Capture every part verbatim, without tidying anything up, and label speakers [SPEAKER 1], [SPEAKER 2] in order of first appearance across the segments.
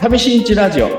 [SPEAKER 1] 試しんちラジオ。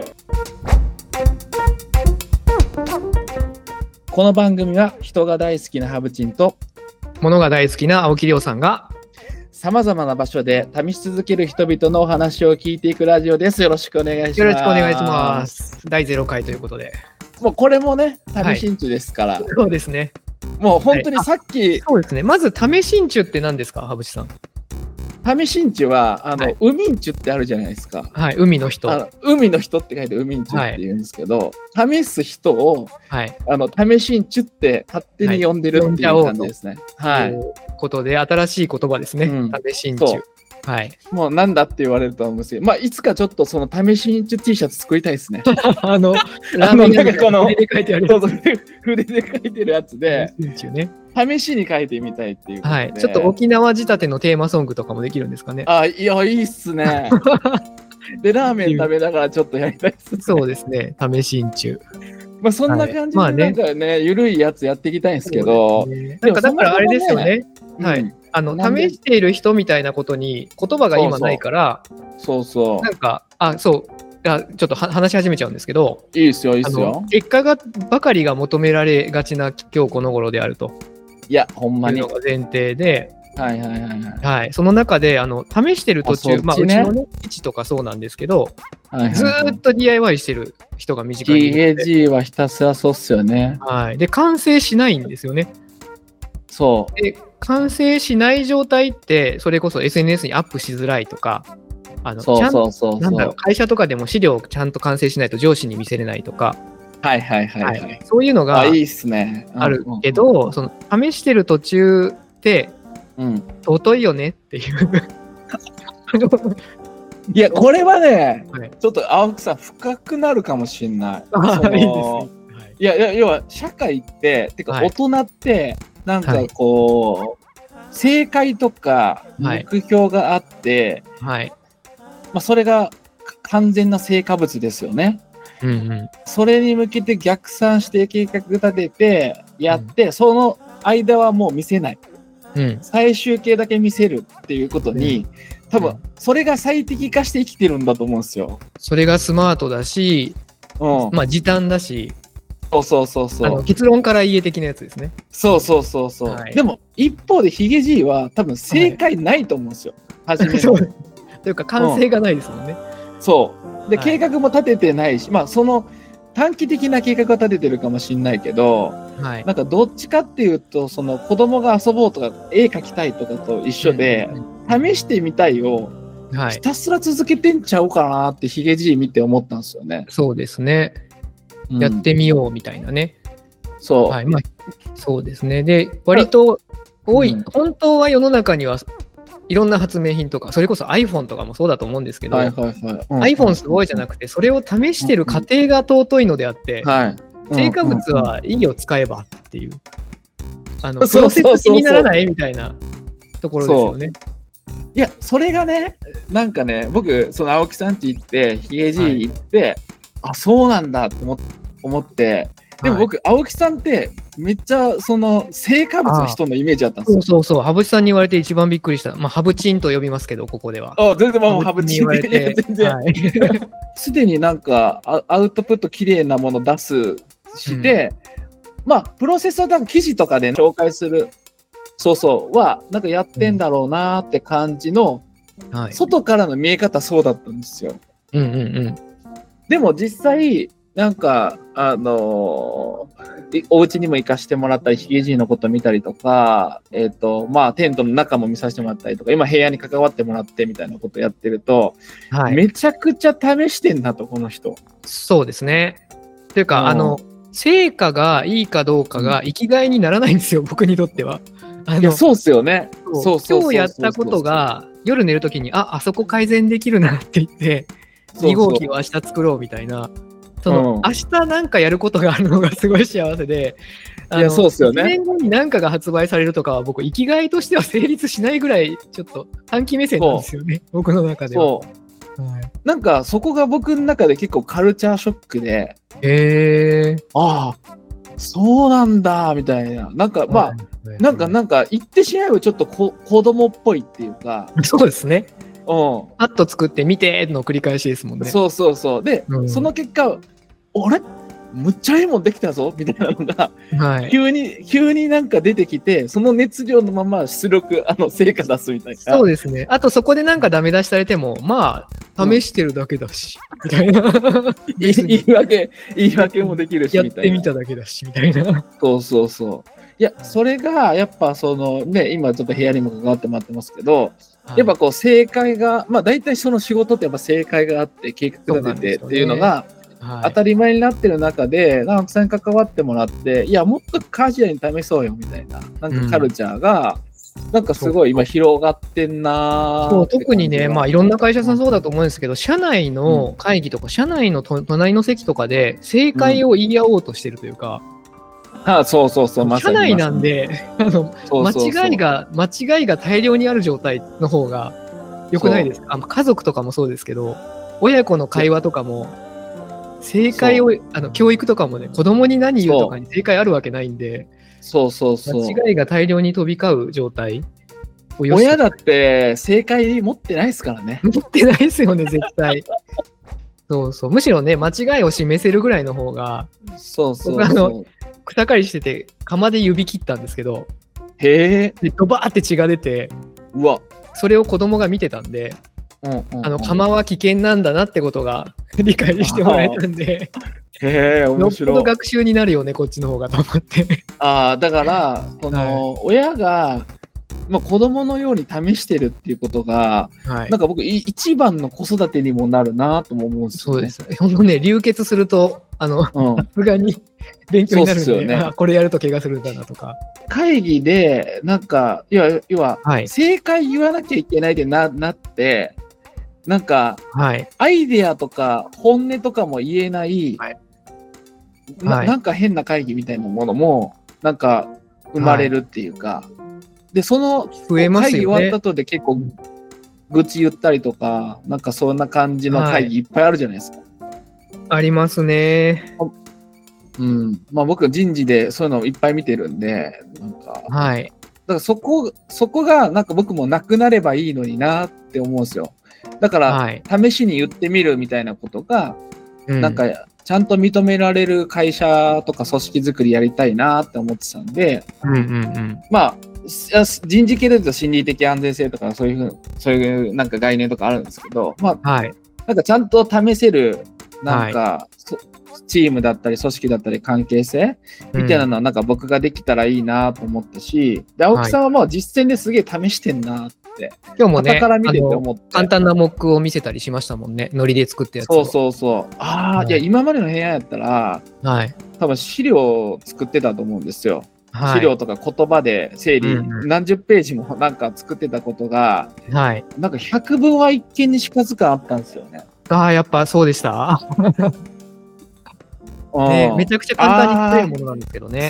[SPEAKER 1] この番組は人が大好きなハブチンと
[SPEAKER 2] 物が大好きな青木亮さんが
[SPEAKER 1] さまざまな場所で試し続ける人々のお話を聞いていくラジオです。よろしくお願いします。
[SPEAKER 2] よろしくお願いします。だいゼロかいということで、
[SPEAKER 1] もうこれもね試しんちですから、はい、
[SPEAKER 2] そうですね。
[SPEAKER 1] もう本当にさっき、
[SPEAKER 2] はい、そうですね。まず試しんちゅって何ですか、羽淵さん。
[SPEAKER 1] 試しんちはあの、はい、海んちゅってあるじゃないですか。
[SPEAKER 2] はい、海の人。
[SPEAKER 1] あの海の人って書いて海んちゅって言うんですけど、はい、試す人を、はい、あの試しんちゅって勝手に呼んでるっていう感じですね。はい。という
[SPEAKER 2] ことで新しい言葉ですね。うん、試しんちゅ。はい。
[SPEAKER 1] もうなんだって言われると思うんですけど、まあいつかちょっとその試しんちゅ T シャツ作りたいですね。
[SPEAKER 2] あのラーメンなんかこの筆で書いてあるやつ。
[SPEAKER 1] 筆で書いてるやつで。
[SPEAKER 2] 試しんちゅね。
[SPEAKER 1] 試しに書いてみたいっていうことで、はい、
[SPEAKER 2] ちょっと沖縄仕立てのテーマソングとかもできるんですかね。
[SPEAKER 1] あ、いや、いいっすね。で、ラーメン食べながらちょっとやりたいっすね。
[SPEAKER 2] そうですね、試しんちゅ。
[SPEAKER 1] まあそんな感じで、なんかね、ゆるいやつやっていきたいんですけど、
[SPEAKER 2] ね、なんかだからあれですよね。はい。あの試している人みたいなことに言葉が今ないから、
[SPEAKER 1] そうそう。
[SPEAKER 2] なんか、あ、そう。ちょっと話し始めちゃうんですけど、
[SPEAKER 1] いいですよ、いいですよ。
[SPEAKER 2] 結果がばかりが求められがちな今日この頃であると。
[SPEAKER 1] いや、ほんまに。
[SPEAKER 2] いうのが前提で、
[SPEAKER 1] はいはいはいはい。
[SPEAKER 2] はい、その中であの試してる途中、うね、まあ、うちのね、位置とかそうなんですけど、はいはいはい、ずーっと ディーアイワイ してる人が身近にいるので。
[SPEAKER 1] ティーエージー はひたすらそうっすよね。
[SPEAKER 2] はい。で、完成しないんですよね。
[SPEAKER 1] そう。
[SPEAKER 2] で、完成しない状態って、それこそ エスエヌエス にアップしづらいとか、あの
[SPEAKER 1] そうそうそうそう、
[SPEAKER 2] なんだろう、会社とかでも資料をちゃんと完成しないと上司に見せれないとか、
[SPEAKER 1] はいはいはい、はい、はい、
[SPEAKER 2] そういうのがあるけど、
[SPEAKER 1] うんうん、
[SPEAKER 2] その試してる途中って尊いよねっていう
[SPEAKER 1] いやこれはね、はい、ちょっと青木さん深くなるかもしれない。
[SPEAKER 2] あいいですね、はい、
[SPEAKER 1] いや要は社会っててか大人ってなんかこう、はい、正解とか目標があって、はい、まあ、それが完全な成果物ですよね。うんうん、それに向けて逆算して計画立ててやって、うん、その間はもう見せない、うん、最終形だけ見せるっていうことに、うん、多分それが最適化して生きてるんだと思うんですよ。
[SPEAKER 2] それがスマートだし、うん、まあ時短だし、
[SPEAKER 1] そうそうそうそう、
[SPEAKER 2] あの結論から家的なやつですね。
[SPEAKER 1] そうそうそうそう、はい、でも一方でヒゲじいは多分正解ないと思うんですよ、はい、初めの
[SPEAKER 2] そうというか完成がないですもんね、
[SPEAKER 1] うん、そうで、はい、計画も立ててないし、まあその短期的な計画は立ててるかもしれないけど、はい、なんかどっちかっていうとその子供が遊ぼうとか絵描きたいとかと一緒で、うん、試してみたいをひたすら続けてんちゃうかなってヒゲじい見て思ったんですよね。
[SPEAKER 2] そうですね、うん、やってみようみたいなね。
[SPEAKER 1] そう、
[SPEAKER 2] はい、まあ、そうですね。で割と多い、うん、本当は世の中にはいろんな発明品とか、それこそ iPhone とかもそうだと思うんですけど、はいはいはい、うん、iPhone すごいじゃなくて、それを試してる過程が尊いのであって、うんはい、成果物は意義を使えばっていう、あのプロセス気にならないみたいなところですよね。
[SPEAKER 1] いや、それがね、なんかね、僕、その青木さんち行って、ヒゲじい行って、はい、あ、そうなんだと思って、でも僕、はい、青木さんってめっちゃその成果物の人のイメージだったんですよ。
[SPEAKER 2] そうそうそう、羽淵さんに言われて一番びっくりした。まあ、羽淵んと呼びますけど、ここでは。
[SPEAKER 1] あ、全然もう羽淵に言われて、全然。すでになんかアウトプット綺麗なもの出すして、うん、まあプロセスは多分記事とかで紹介する、そうそうはなんかやってんだろうなって感じの、うんはい、外からの見え方そうだったんですよ。うんうんうん。でも実際なんかあのー、お家にも行かしてもらったり、ヒゲじいのこと見たりとか、えっとまあテントの中も見させてもらったりとか、今部屋に関わってもらってみたいなことやってると、はい、めちゃくちゃ試してんなと、この人。そう
[SPEAKER 2] ですね。というか、うん、あの成果がいいかどうかが生きがいにならないんですよ、僕にとっては。
[SPEAKER 1] あのいやそうっすよね。
[SPEAKER 2] そうそう今日やったことが夜寝るときにああそこ改善できるなって言ってに号機を明日作ろうみたいな。その、うん、明日なんかやることがあるのがすごい幸せで、
[SPEAKER 1] いやそうっすよね。
[SPEAKER 2] いちねんごに何かが発売されるとかは僕生きがいとしては成立しないぐらいちょっと短期目線なんですよね、僕の中では。そう、
[SPEAKER 1] はい、なんかそこが僕の中で結構カルチャーショックで、
[SPEAKER 2] へー、
[SPEAKER 1] ああそうなんだみたいな、なんかまあ、はい、なんかなんか言ってしまえばちょっとこ子供っぽいっていうか、
[SPEAKER 2] そうですね。 パッと作って見ての繰り返しですもんね。
[SPEAKER 1] そうそうそう。で、うん、その結果、あれむっちゃいいもんできたぞみたいなのが、はい、急に急になんか出てきて、その熱量のまま出力あの成果出すみたいな。
[SPEAKER 2] そうですね。あとそこでなんかダメ出しされても、まあ試してるだけだし、うん、みたいな
[SPEAKER 1] 言い訳言い訳もできるしみたいな。
[SPEAKER 2] やってみただけだしみたいな。
[SPEAKER 1] そうそうそう。いやそれがやっぱそのね、今ちょっと部屋にも関わってもらってますけど、はい、やっぱこう正解がまあ大体その仕事ってやっぱ正解があって計画が出てっていうのが。はい、当たり前になってる中で、直木さんに関わってもらって、いや、もっとカジュアルに試そうよみたいな、なんかカルチャーが、うん、なんかすごい今、広がってんな
[SPEAKER 2] そう特にね、まあ、いろんな会社さんそうだと思うんですけど、社内の会議とか、うん、社内の隣の席とかで、正解を言い合おうとしてるというか、
[SPEAKER 1] うん、ああそうそうそう、
[SPEAKER 2] ま、社内なんで、あの間違いが、間違いが大量にある状態の方が良くないですか？あの家族とかもそうですけど、親子の会話とかも、正解をあの教育とかもね、子供に何言うとかに正解あるわけないんで、
[SPEAKER 1] そうそうそう
[SPEAKER 2] 間違いが大量に飛び交う状態
[SPEAKER 1] を親だって正解持ってないですからね。
[SPEAKER 2] 持ってないですよね、絶対。そうそう、むしろね、間違いを示せるぐらいの方が、
[SPEAKER 1] そうそうそう、
[SPEAKER 2] 僕あの草刈りしてて釜で指切ったんですけど、
[SPEAKER 1] へえ、
[SPEAKER 2] ドバーって血が出て、
[SPEAKER 1] うわ、
[SPEAKER 2] それを子供が見てたんで。うんうんうん、あの釜は危険なんだなってことが理解してもらえたんで、
[SPEAKER 1] へえ、面白い。
[SPEAKER 2] よっぽど学習になるよね、こっちの方がと思って。
[SPEAKER 1] ああ、だからこの、はい、親が、まあ、子供のように試してるっていうことが、はい、なんか僕一番の子育てにもなるなとも思うんですよね。
[SPEAKER 2] そうです。ほんとね、流血するとあのさすがに勉強になるんで、ね、あこれやると怪我するんだなとか。
[SPEAKER 1] 会議でなんか要は、要は正解言わなきゃいけないで な, なってなんか、はい、アイデアとか本音とかも言えない、はい、な, なんか変な会議みたいなものもなんか生まれるっていうか、はい、でその会議終わった後で結構愚痴言ったりとか、なんかそんな感じの会議いっぱいあるじゃないですか。はい、
[SPEAKER 2] ありますね。
[SPEAKER 1] うん、まあ僕人事でそういうのをいっぱい見てるんで、なんか、
[SPEAKER 2] はい、
[SPEAKER 1] だからそこそこがなんか僕もなくなればいいのになって思うんですよ。だから、はい、試しに言ってみるみたいなことが、うん、なんかちゃんと認められる会社とか組織づくりやりたいなって思ってたんで、
[SPEAKER 2] うんうんうん、
[SPEAKER 1] まあ人事系で言うと心理的安全性とかそういうそういうなんか概念とかあるんですけど、まあ、はい、なんかちゃんと試せるなんか、はい、チームだったり組織だったり関係性みたいなのはなんか僕ができたらいいなと思ったし、で青木さんはもう実践ですげえ試してんなって、
[SPEAKER 2] 今日もね、
[SPEAKER 1] から見てて思って
[SPEAKER 2] 簡単なモックを見せたりしましたもんね、ノリで作ったやつ
[SPEAKER 1] を。そうそうそう。ああ、はい、いや今までの部屋やったら、はい、多分資料を作ってたと思うんですよ。はい、資料とか言葉で整理、うんうん、何十ページもなんか作ってたことが、はい、なんか百聞は一見にしかずかあったんですよね。
[SPEAKER 2] ああ、やっぱそうでした。ね、めちゃくちゃ簡単に作れるものなんですけどね。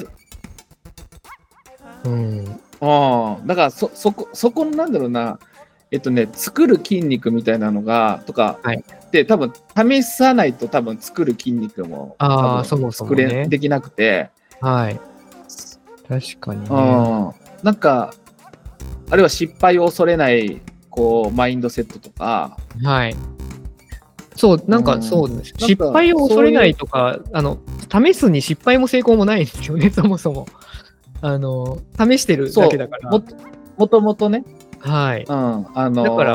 [SPEAKER 1] うん。ああ、だからそ、そこ、そこのなんだろうな、えっとね、作る筋肉みたいなのが、とか、はい、で、多分試さないと多分作る筋肉も、
[SPEAKER 2] ああ、そもそも、ね、
[SPEAKER 1] 作れ、できなくて。
[SPEAKER 2] はい。確かにね。
[SPEAKER 1] あなんか、あるいは失敗を恐れない、こう、マインドセットとか。
[SPEAKER 2] はい。そう、なんかそうです。うん、失敗を恐れないとか、あの、試すに失敗も成功もないんですよね、そもそも。あの、試してるだけだから。
[SPEAKER 1] も, もともとね。
[SPEAKER 2] はい。
[SPEAKER 1] うん。あのー、
[SPEAKER 2] だから、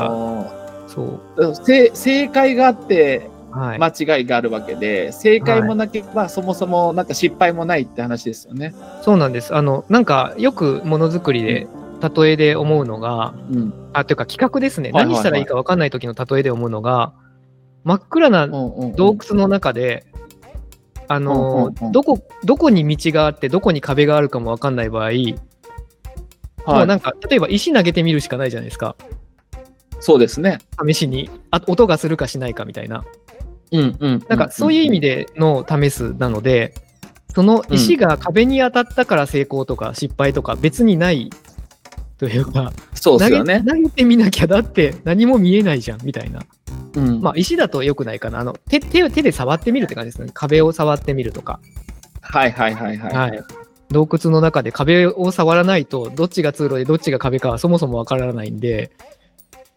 [SPEAKER 2] そう。
[SPEAKER 1] 正解があって、間違いがあるわけで、はい、正解もなければ、はい、そもそもなんか失敗もないって話ですよね。
[SPEAKER 2] そうなんです。あの、なんか、よくものづくりで、例えで思うのが、うん、あ、というか企画ですね。はいはいはい、何したらいいか分かんない時の例えで思うのが、真っ暗な洞窟の中で、あの、どこ、どこに道があって、どこに壁があるかも分かんない場合、はい、もうなんか、例えば石投げてみるしかないじゃないですか。
[SPEAKER 1] そうですね。
[SPEAKER 2] 試しに、あ、音がするかしないかみたいな。
[SPEAKER 1] うんうん。
[SPEAKER 2] なんか、そういう意味での試すなので、その石が壁に当たったから成功とか失敗とか別にないというか、
[SPEAKER 1] そうですよね。
[SPEAKER 2] 投げ、投げてみなきゃだって何も見えないじゃんみたいな。うん、まあ石だと良くないかな。あの 手, 手, 手で触ってみるって感じですね。壁を触ってみるとか。
[SPEAKER 1] はいはいはいはい。はい、
[SPEAKER 2] 洞窟の中で壁を触らないと、どっちが通路でどっちが壁かはそもそもわからないんで、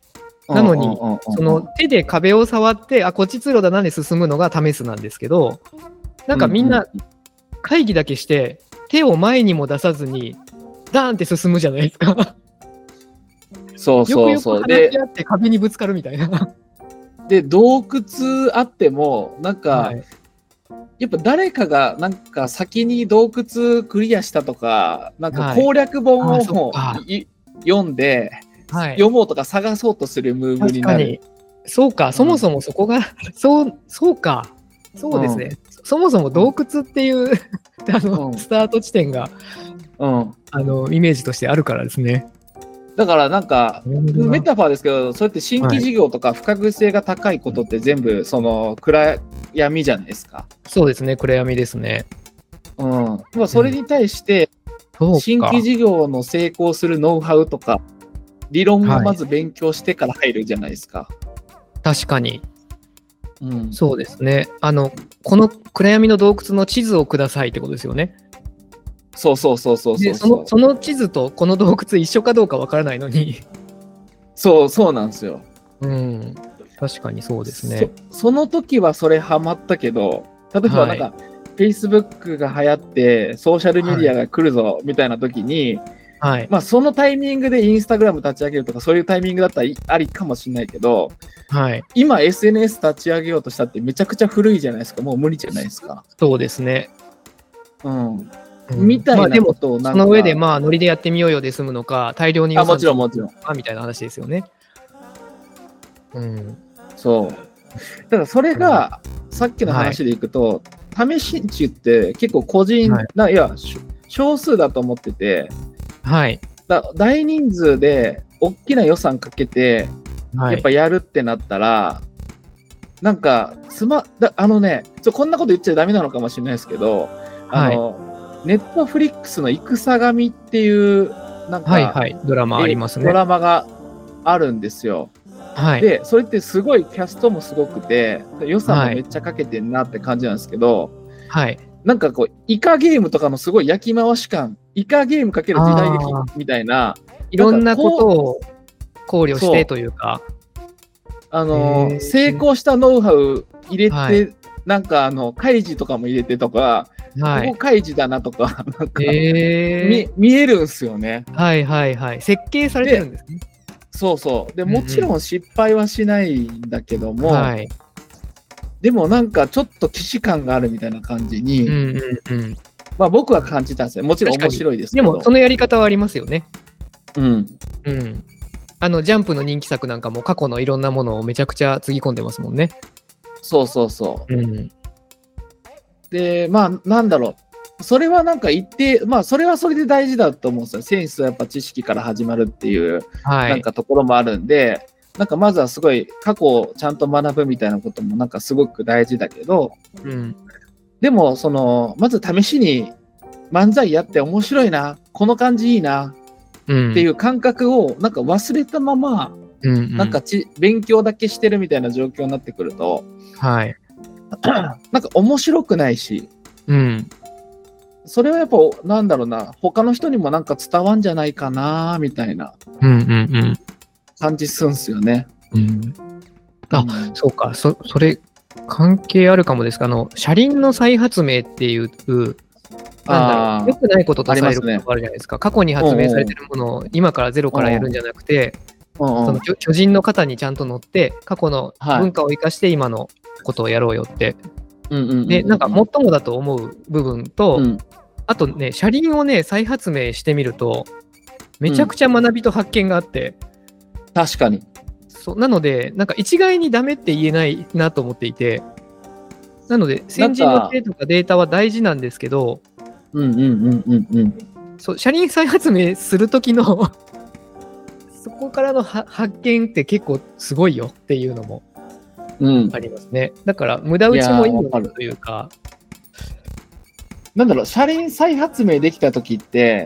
[SPEAKER 2] なのに、その手で壁を触って、あ、こっち通路だなで進むのが試すなんですけど、なんかみんな会議だけして、手を前にも出さずに、ダーンって進むじゃないですか。
[SPEAKER 1] そうそうそう。
[SPEAKER 2] よくよく話し合って壁にぶつかるみたいな。
[SPEAKER 1] で、洞窟あっても、なんか、はい、やっぱ誰かがなんか先に洞窟クリアしたとか、なんか攻略本を、はい、読んで、はい、読もうとか探そうとするムーブになる。
[SPEAKER 2] そうか、そもそもそこが、うん、そう、そうか、そうですね。うん、そもそも洞窟っていうあの、うん、スタート地点が、うん、あのイメージとしてあるからですね。
[SPEAKER 1] だからなんかメタファーですけど、そうやって新規事業とか不確実性が高いことって全部その暗闇じゃないですか。
[SPEAKER 2] そうですね、暗闇ですね。
[SPEAKER 1] うん。まあそれに対して新規事業の成功するノウハウとか理論をまず勉強してから入るじゃないですか。はい、
[SPEAKER 2] 確かに。うん、そうですね。あのこの暗闇の洞窟の地図をくださいってことですよね。
[SPEAKER 1] そうそうそうそうそう。
[SPEAKER 2] そのその地図とこの洞窟一緒かどうかわからないのに。
[SPEAKER 1] そうそうなんですよ。
[SPEAKER 2] うん、確かにそうですね。
[SPEAKER 1] そ, その時はそれハマったけど、例えばなんか、はい、Facebook が流行ってソーシャルメディアが来るぞみたいな時に、はい、まあそのタイミングでインスタグラム立ち上げるとかそういうタイミングだったらありかもしれないけど、はい、今 エスエヌエス 立ち上げようとしたってめちゃくちゃ古いじゃないですか。もう無理じゃないですか。
[SPEAKER 2] そうですね。
[SPEAKER 1] うん。みたいなことをなんか、
[SPEAKER 2] まあ、でもその上でまあノリでやってみようよで済むのか、大量に予算
[SPEAKER 1] あもちろんもちろん
[SPEAKER 2] みたいな話ですよね。うん、
[SPEAKER 1] そう。だからそれが、うん、さっきの話でいくと、はい、試し値って結構個人、はい、ないや少数だと思ってて、はい、だ大人数で大きな予算かけて、はい、やっぱやるってなったら、なんかつまだあのねちょこんなこと言っちゃダメなのかもしれないですけど、あの、はいネットフリックスの戦神っていうなんか、
[SPEAKER 2] はいはい、ドラマありますね。
[SPEAKER 1] ドラマがあるんですよ。はい、でそれってすごいキャストもすごくて予算もめっちゃかけてんなって感じなんですけど、はい、なんかこうイカゲームとかのすごい焼き回し感、イカゲームかける時代劇みたいな、
[SPEAKER 2] いろんなことを考慮してというか、
[SPEAKER 1] あの成功したノウハウ入れて、はい、なんかあの開示とかも入れてとか。はい、ここ開示だなとか、なんか、えー、見, 見えるんですよね。
[SPEAKER 2] はいはいはい。設計されてるんですね。
[SPEAKER 1] そうそう。で、もちろん失敗はしないんだけども、うんうんはい、でもなんかちょっと既視感があるみたいな感じに、うんうんうん、まあ僕は感じたんですよ。もちろん面白いですけど。
[SPEAKER 2] でもそのやり方はありますよね。
[SPEAKER 1] うん。
[SPEAKER 2] うん。あの、ジャンプの人気作なんかも過去のいろんなものをめちゃくちゃつぎ込んでますもんね。
[SPEAKER 1] そうそうそう。うんで、まあ、なんだろう。それはなんか一定、まあ、それはそれで大事だと思うんですよ。センスはやっぱ知識から始まるっていう、はい、なんかところもあるんで、なんかまずはすごい過去をちゃんと学ぶみたいなこともなんかすごく大事だけど、うん、でも、その、まず試しに漫才やって面白いな、この感じいいな、っていう感覚をなんか忘れたまま、うんうん、なんかち勉強だけしてるみたいな状況になってくると、はい。なんか面白くないし、うん、それはやっぱなんだろうな他の人にもなんか伝わんじゃないかなみたいな感じすんすよね。
[SPEAKER 2] うんうんうん、あ、うん、そうか そ, それ関係あるかもですがあの車輪の再発明っていうなんだろう良くないこととされることがあるじゃないですか。過去に発明されてるものを今からゼロからやるんじゃなくて、その巨人の肩にちゃんと乗って過去の文化を生かして今のことをやろうよって。で、なんか最もだと思う部分と、うん、あとね、車輪をね、再発明してみると、めちゃくちゃ学びと発見があって。
[SPEAKER 1] うん、確かに。
[SPEAKER 2] そうなので、なんか一概にダメって言えないなと思っていて、なので、先人の知恵とかデータは大事なんですけど、
[SPEAKER 1] うんうんうんうんうん。
[SPEAKER 2] そう、車輪再発明するときのそこからの発見って結構すごいよっていうのも。うん、ありますね。だから無駄打ちもいいのかというか、
[SPEAKER 1] なんだろう、車輪再発明できた時って、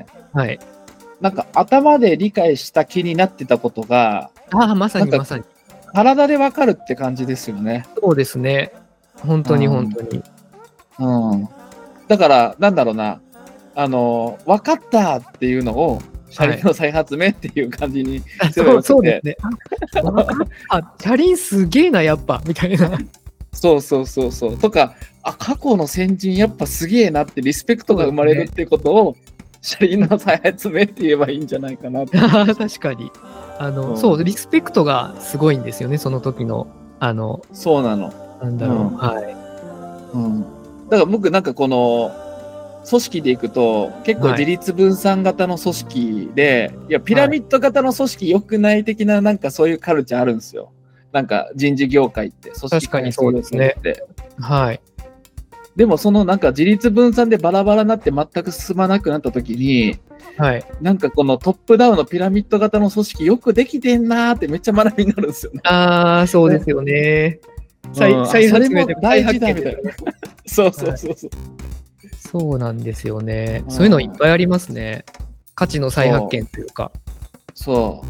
[SPEAKER 1] はい、なんか頭で理解した気になってたことが、
[SPEAKER 2] ああまさにまさに
[SPEAKER 1] 体でわかるって感じですよね。
[SPEAKER 2] そうですね。本当に本当に。
[SPEAKER 1] うん。うん、だからなんだろうな、あの分かったっていうのを車輪の再発明っていう感じに
[SPEAKER 2] すればよくて、そうですね。あ、車輪すげえなやっぱみたいな。
[SPEAKER 1] そうそうそうそうとか、あ、過去の先人やっぱすげえなってリスペクトが生まれるっていうことを、車輪の再発明って言えばいいんじゃないかなって。
[SPEAKER 2] 確かにあの、うん、そうリスペクトがすごいんですよね、その時のあの
[SPEAKER 1] そうなの。
[SPEAKER 2] なんだろう、うん、はい、
[SPEAKER 1] うん。だから僕なんかこの組織でいくと結構自立分散型の組織で、はい、いやピラミッド型の組織良くない的ななんかそういうカルチャーあるんですよ。なんか人事業界って組織
[SPEAKER 2] 確かにそうですね。はい。
[SPEAKER 1] でもそのなんか自立分散でバラバラになって全く進まなくなった時に、
[SPEAKER 2] はい、
[SPEAKER 1] なんかこのトップダウンのピラミッド型の組織よくできてんなーってめっちゃ学びになるんですよね。
[SPEAKER 2] ああ、そうですよね。
[SPEAKER 1] 再発明で大事だみたいな。そうそうそうそう。
[SPEAKER 2] そうなんですよね。そういうのいっぱいありますね。価値の再発見というか。
[SPEAKER 1] そう。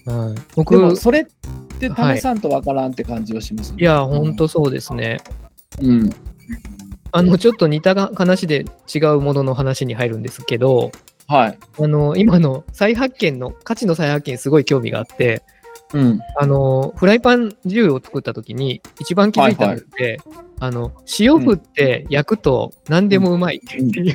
[SPEAKER 2] はい、
[SPEAKER 1] 僕でもそれって試さんとわからんって感じはしますね。
[SPEAKER 2] はい、いや、ほんとそうですね。
[SPEAKER 1] うん。
[SPEAKER 2] あの、ちょっと似た話で違うものの話に入るんですけど、
[SPEAKER 1] はい。
[SPEAKER 2] あの、今の再発見の、価値の再発見すごい興味があって、
[SPEAKER 1] うん、
[SPEAKER 2] あの、フライパン銃を作った時に一番気づいたのって、はいはい、あの、塩振って焼くと何でもうまいっていう、うん、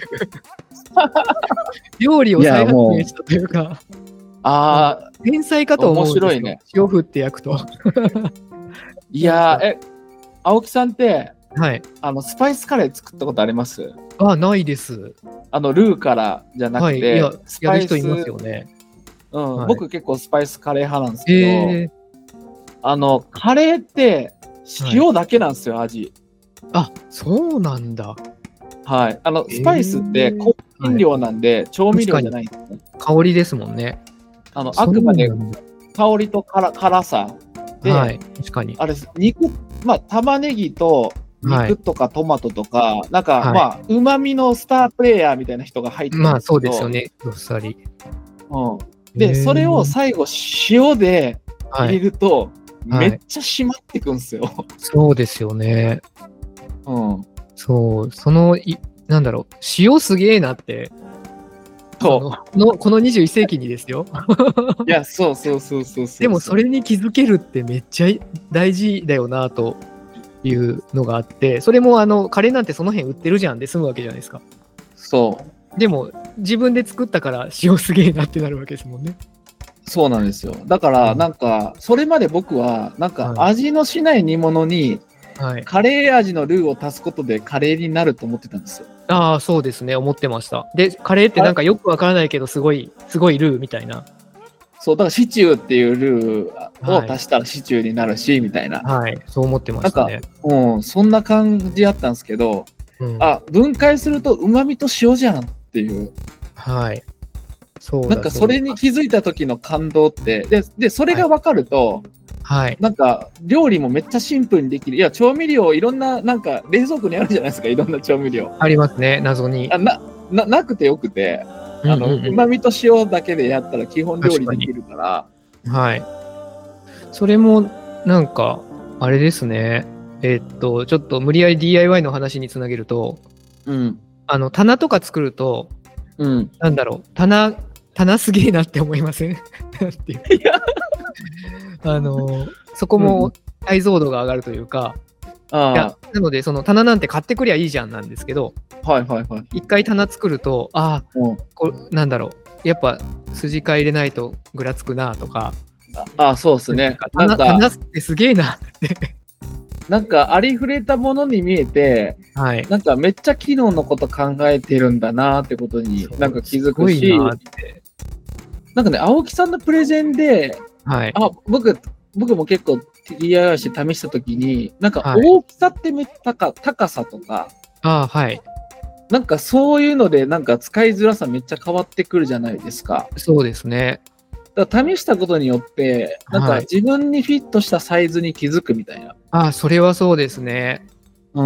[SPEAKER 2] 料理を再発見したというか、
[SPEAKER 1] ああ、
[SPEAKER 2] 天才かと思うんですよ。
[SPEAKER 1] 面白いね。
[SPEAKER 2] 塩振って焼くと。
[SPEAKER 1] いやー、え、青木さんって、
[SPEAKER 2] はい、
[SPEAKER 1] あのスパイスカレー作ったことあります？
[SPEAKER 2] あ、ないです。
[SPEAKER 1] あのルーからじゃなくて、はい、
[SPEAKER 2] いやスパイスやる人いますよね。
[SPEAKER 1] うん、はい、僕結構スパイスカレー派なんですけど、えー、あのカレーって塩だけなんですよ、はい、味。
[SPEAKER 2] あ、そうなんだ。
[SPEAKER 1] はい、あのスパイスって香辛料なんで、はい、調味料じゃないんですね。
[SPEAKER 2] 香りですもんね。
[SPEAKER 1] あのあくまで香りと辛辛さで、
[SPEAKER 2] はい、確かに
[SPEAKER 1] あれ肉、まあ玉ねぎと肉とかトマトとか、はい、なんか、はい、まあうまみのスタープレイヤーみたいな人が入ってるんですけど、まあ
[SPEAKER 2] そうですよね、どっさり。
[SPEAKER 1] うん、でそれを最後塩で入れると、はい、めっちゃ締まってくんですよ。はい、
[SPEAKER 2] そうですよね。
[SPEAKER 1] うん、
[SPEAKER 2] そうそのいなんだろう、塩すげえなって。そうのこのにじゅういっ世紀にですよ。
[SPEAKER 1] いや、そうそうそうそうそう。
[SPEAKER 2] でもそれに気づけるってめっちゃ大事だよなというのがあって、それもあのカレーなんてその辺売ってるじゃんで済むわけじゃないですか。
[SPEAKER 1] そう。
[SPEAKER 2] でも自分で作ったから塩すげえなってなるわけですもんね。
[SPEAKER 1] そうなんですよ。だからなんかそれまで僕はなんか味のしない煮物にカレー味のルーを足すことでカレーになると思ってたんですよ。
[SPEAKER 2] ああ、そうですね、思ってました。で、カレーってなんかよくわからないけどすごいすごいルーみたいな。
[SPEAKER 1] そう、だからシチューっていうルーを足したらシチューになるし、はい、みたいな。
[SPEAKER 2] はい、そう思ってましたね。
[SPEAKER 1] なんか、うん、そんな感じやったんですけど、うん、あ、分解すると旨味と塩じゃんっていう。
[SPEAKER 2] はい。そう
[SPEAKER 1] なんかそれに気づいた時の感動って、で、でそれが分かると、
[SPEAKER 2] はい、
[SPEAKER 1] なんか料理もめっちゃシンプルにできる。いや、調味料いろんな、なんか冷蔵庫にあるじゃないですか、いろんな調味料。
[SPEAKER 2] ありますね、謎に。
[SPEAKER 1] あなななくてよくて、あの、うまみと塩だけでやったら基本料理できるから。
[SPEAKER 2] はい。それも、なんか、あれですね。えー、っと、ちょっと無理やり ディーアイワイ の話につなげると、
[SPEAKER 1] うん。
[SPEAKER 2] あの、棚とか作ると、
[SPEAKER 1] うん。
[SPEAKER 2] なんだろう、棚、棚すげえなって思いません？っていう。
[SPEAKER 1] いや
[SPEAKER 2] あの、そこも解像度が上がるというか、うん、いやなので、その棚なんて買ってくりゃいいじゃんなんですけど、
[SPEAKER 1] はいはいはい。
[SPEAKER 2] 一回棚作ると、ああ、
[SPEAKER 1] うん、
[SPEAKER 2] こなんだろう、やっぱ筋替え入れないとぐらつくなとか、
[SPEAKER 1] ああ、そうですね。
[SPEAKER 2] なんか棚ってすげえなって
[SPEAKER 1] なんかありふれたものに見えて、
[SPEAKER 2] はい、
[SPEAKER 1] なんかめっちゃ機能のこと考えてるんだなってことになんか気づくし、な, なんかね、青木さんのプレゼンで、
[SPEAKER 2] はい、
[SPEAKER 1] あ僕僕も結構 ディーアイワイ して試したときに、なんか大きさってめっちゃ高、高さとか、
[SPEAKER 2] あ、はい、
[SPEAKER 1] なんかそういうのでなんか使いづらさめっちゃ変わってくるじゃないですか。
[SPEAKER 2] そうですね。
[SPEAKER 1] だから試したことによってなんか自分にフィットしたサイズに気づくみたいな。
[SPEAKER 2] ああ、それはそうですね。
[SPEAKER 1] うん、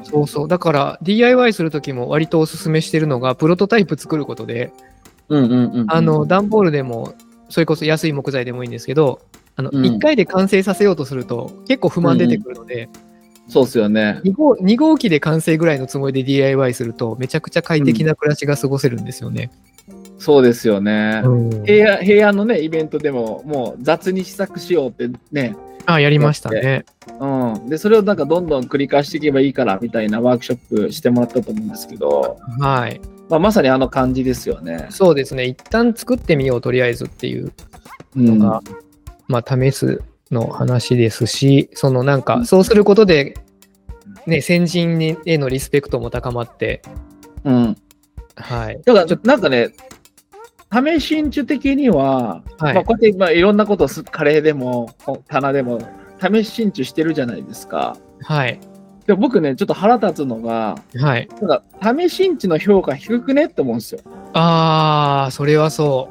[SPEAKER 2] そうそう。だから ディーアイワイ するときも割とおすすめしてるのがプロトタイプ作ることで、
[SPEAKER 1] うんうんうんうん、
[SPEAKER 2] あの段ボールでもそれこそ安い木材でもいいんですけど、あの、うん、いっかいで完成させようとすると結構不満出てくるので、
[SPEAKER 1] うん、そうですよね。
[SPEAKER 2] に号、に号機で完成ぐらいのつもりで ディーアイワイ するとめちゃくちゃ快適な暮らしが過ごせるんですよね。
[SPEAKER 1] うん、 そうですよね。
[SPEAKER 2] うん、
[SPEAKER 1] 平野、平野のね、イベントでも、もう雑に試作しようってね。
[SPEAKER 2] あ、やりましたね。
[SPEAKER 1] うん。で、それをなんかどんどん繰り返していけばいいからみたいなワークショップしてもらったと思うんですけど、
[SPEAKER 2] はい。
[SPEAKER 1] まあ、まさにあの感じですよね。
[SPEAKER 2] そうですね。一旦作ってみよう、とりあえずっていうのが、うん、まあ、試すの話ですし、そのなんか、そうすることで、ね、先人へのリスペクトも高まって、
[SPEAKER 1] うん。
[SPEAKER 2] はい。
[SPEAKER 1] だから、なんかね、試しんちゅ的には、はい、まあ、こうやってまあいろんなことをすカレーでも棚でも試しんちゅしてるじゃないですか。
[SPEAKER 2] はい。
[SPEAKER 1] で僕ねちょっと腹立つのが、
[SPEAKER 2] はい。
[SPEAKER 1] なんか試しんちの評価低くねって思うんですよ。
[SPEAKER 2] ああ、それはそう、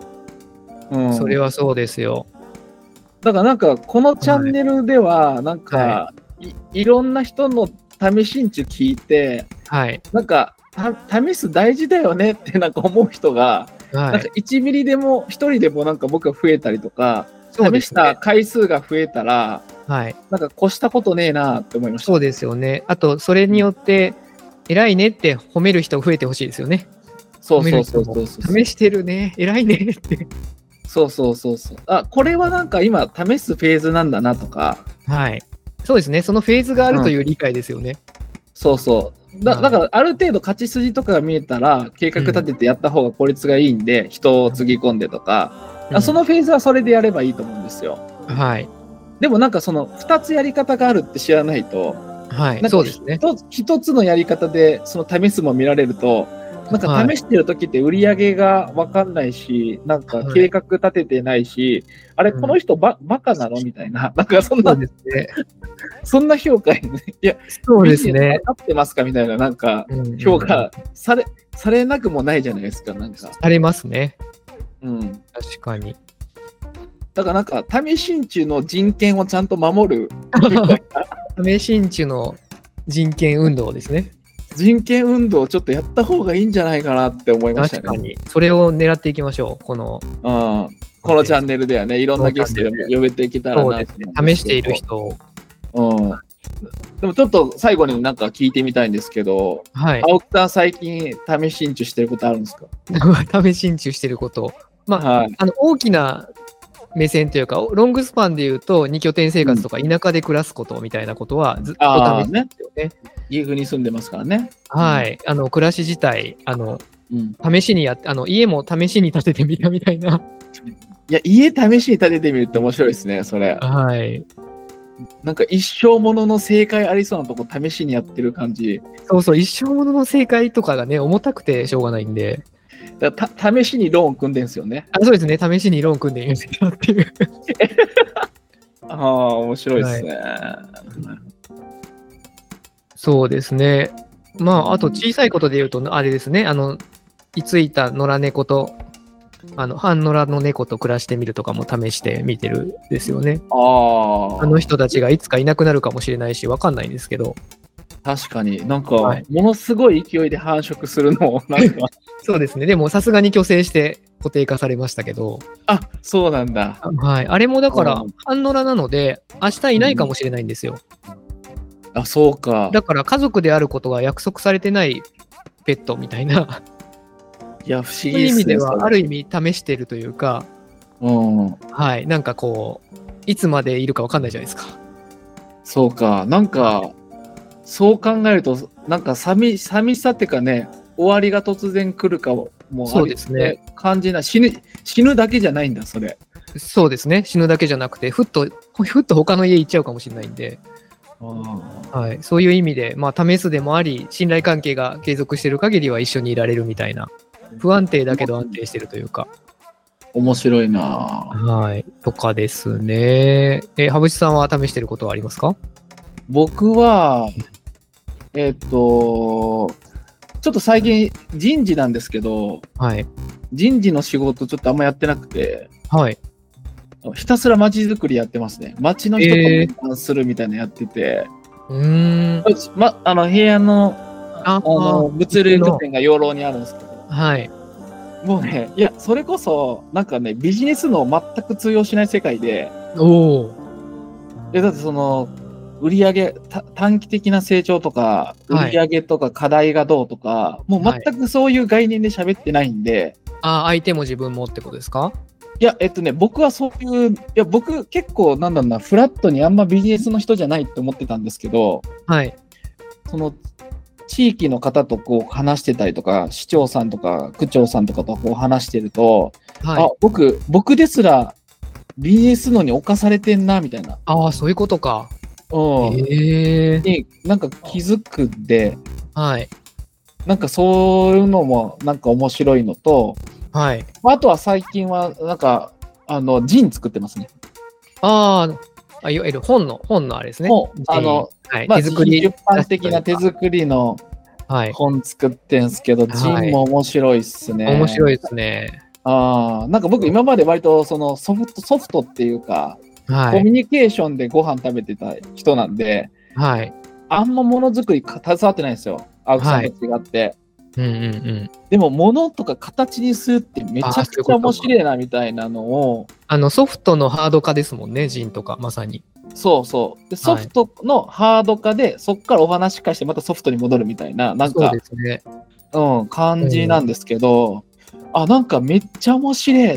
[SPEAKER 2] うん。それはそうですよ。
[SPEAKER 1] だからなんかこのチャンネルではなんか、はい、い, いろんな人の試しんち聞いて、はい、なんか試す大事だよねってなんか思う人が。はい、なんかいちミリでもひとりでもなんか僕が増えたりとか、ね、試した回数が増えたら、はい、なんか越したことねえなって思いました。
[SPEAKER 2] そうですよね。あとそれによって偉いねって褒める人増えてほしいですよね。
[SPEAKER 1] そうそうそうそうそう。
[SPEAKER 2] 試してるね、偉いねって。
[SPEAKER 1] そうそうそうそう。あ、これはなんか今試すフェーズなんだなとか。
[SPEAKER 2] はい。そうですね。そのフェーズがあるという理解ですよね。うん、
[SPEAKER 1] そうそう。だ, だからある程度勝ち筋とかが見えたら計画立ててやった方が効率がいいんで、うん、人をつぎ込んでとか、うん、そのフェーズはそれでやればいいと思うんですよ。はい。でもなんかそのふたつやり方があるって知らないと、はい、そうですね。ひとつのやり方でその試すも見られると、なんか試してる時って売り上げが分かんないし、なんか計画立ててないし、はい、あれこの人バ、バカなのみたいな、なんかそんなですね。そんな評価に、ね、いや、
[SPEAKER 2] そうですね。
[SPEAKER 1] 分かってますかみたいな、なんか、評価され、されなくもないじゃないですか、なんか。
[SPEAKER 2] されますね。
[SPEAKER 1] うん。
[SPEAKER 2] 確かに。
[SPEAKER 1] だからなんか、試しんちゅの人権をちゃんと守る。
[SPEAKER 2] 試しんちゅの人権運動ですね。
[SPEAKER 1] 人権運動をちょっとやった方がいいんじゃないかなって思いましたね。
[SPEAKER 2] 確かに。それを狙っていきましょう、この。
[SPEAKER 1] うん。このチャンネルではね、いろんなゲストで呼べていけたらな、ね、
[SPEAKER 2] 試している人を。
[SPEAKER 1] うん。でもちょっと最後になんか聞いてみたいんですけど、はい、青木さん最近試しんちゅしてることあるんですか？
[SPEAKER 2] 試しんちゅしてること。まあ、はい、あの大きな目線というか、ロングスパンでいうと、二拠点生活とか田舎で暮らすことみたいなことはずっと試してますよね。
[SPEAKER 1] 岐阜に住んでますからね。
[SPEAKER 2] はい。あの、暮らし自体、あの、うん、試しにやって、あの、家も試しに建ててみたみたいな。
[SPEAKER 1] いや、家試しに建ててみるって面白いですね、それ。
[SPEAKER 2] はい。
[SPEAKER 1] なんか一生ものの正解ありそうなとこ試しにやってる感じ。
[SPEAKER 2] そうそう、一生ものの正解とかがね、重たくてしょうがないんで。
[SPEAKER 1] だた試しにローン組んでんすよね。
[SPEAKER 2] あ、そうですね、試しにローン組んでいるんですよっていう。
[SPEAKER 1] ああ、面白いですね、はい。
[SPEAKER 2] そうですね。まあ、あと小さいことで言うと、あれですね、あの、居ついた野良猫と、あの、半野良の猫と暮らしてみるとかも試してみてるんですよね。ああの人たちがいつかいなくなるかもしれないし、わかんないんですけど。
[SPEAKER 1] 確かになんか、はい、ものすごい勢いで繁殖するのをなんか
[SPEAKER 2] そうですね。でもさすがに虚勢して固定化されましたけど。
[SPEAKER 1] あ、そうなんだ。
[SPEAKER 2] はい。あれもだから半野良なので明日いないかもしれないんですよ。
[SPEAKER 1] うん、あ、そうか。
[SPEAKER 2] だから家族であることが約束されてないペットみたいな。
[SPEAKER 1] いや不思議ですね。
[SPEAKER 2] そういう意味ではある意味試してるというか、うん、はい。なんかこういつまでいるかわかんないじゃないですか。
[SPEAKER 1] そうか。なんか。そう考えると、なんか寂寂しさっていうかね、終わりが突然来るかも
[SPEAKER 2] そうですね。
[SPEAKER 1] 感じない。死ぬ、死ぬだけじゃないんだ、それ。
[SPEAKER 2] そうですね。死ぬだけじゃなくて、ふっと、ふっと他の家行っちゃうかもしれないんで、はい、そういう意味で、まあ、試すでもあり、信頼関係が継続している限りは一緒にいられるみたいな、不安定だけど安定してるというか。
[SPEAKER 1] 面白いな
[SPEAKER 2] はい。とかですね。え、羽淵さんは試してることはありますか？
[SPEAKER 1] 僕は、えっと、ちょっと最近人事なんですけど、はい、人事の仕事ちょっとあんまやってなくて、はい、ひたすら街づくりやってますね。街の人と面談するみたいなのやってて、えー、うーん、ま、あの平野のああの物流拠点が養老にあるんですけど、はい、もうね、いや、それこそなんかね、ビジネスの全く通用しない世界で、おえだってその売上短期的な成長とか売上とか課題がどうとか、はい、もう全くそういう概念で喋ってないんで、
[SPEAKER 2] あ、相手も自分もってことですか？
[SPEAKER 1] いや、えっとね、僕はそういう、いや、僕結構、なんだろうな、フラットにあんまビジネスの人じゃないって思ってたんですけど、
[SPEAKER 2] はい。
[SPEAKER 1] その、地域の方とこう話してたりとか、市長さんとか区長さんとかとこう話してると、はい、あ、僕、僕ですらビジネスのに侵されてんな、みたいな。
[SPEAKER 2] ああ、そういうことか。
[SPEAKER 1] うん。へえ。に、なんか気づくんで、
[SPEAKER 2] はい。
[SPEAKER 1] なんかそういうのもなんか面白いのと、
[SPEAKER 2] はい。
[SPEAKER 1] あとは最近はなんかあのジン作ってますね。
[SPEAKER 2] ああ、いわゆる本の本のあれですね。
[SPEAKER 1] あの、
[SPEAKER 2] はい、
[SPEAKER 1] まあ、手作り出版的な手作りの本作ってんすけど、はい、ジンも面白いっすね。
[SPEAKER 2] 面白いですね。
[SPEAKER 1] ああ、なんか僕今まで割とそのソフトソフトっていうか、はい、コミュニケーションでご飯食べてた人なんで、はい、あんまものづくり携わってないんですよ。青木さんと違って。はい、うんうんうん、でも物とか形にするってめちゃくちゃ面白いなみたいなのを、
[SPEAKER 2] あのソフトのハード化ですもんね、ジンとかまさに。
[SPEAKER 1] そうそうでソフトのハード化で、はい、そこからお話し返してまたソフトに戻るみたいななんか、そうですね、うん、感じなんですけど、うん、あ、なんかめっちゃ面白いって。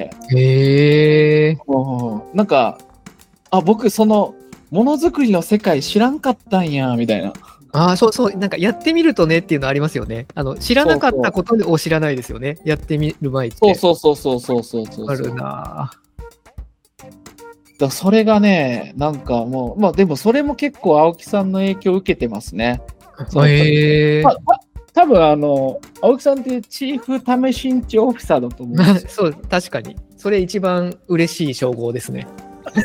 [SPEAKER 1] へえ。なんか、あ、僕そのものづくりの世界知らんかったんやみたいな。
[SPEAKER 2] ああ、そうそう、なんかやってみるとねっていうのありますよね。あの知らなかったことを知らないですよね。やってみる前って。
[SPEAKER 1] そうそうそうそうそうそうそう。
[SPEAKER 2] あるな。
[SPEAKER 1] だそれがね、なんかもう、まあでもそれも結構青木さんの影響を受けてますね。へえ。まあ、多分あの青木さんってチーフ試しんちオフィサーだと思うんですよ。
[SPEAKER 2] そう、確かに。それ一番嬉しい称号ですね。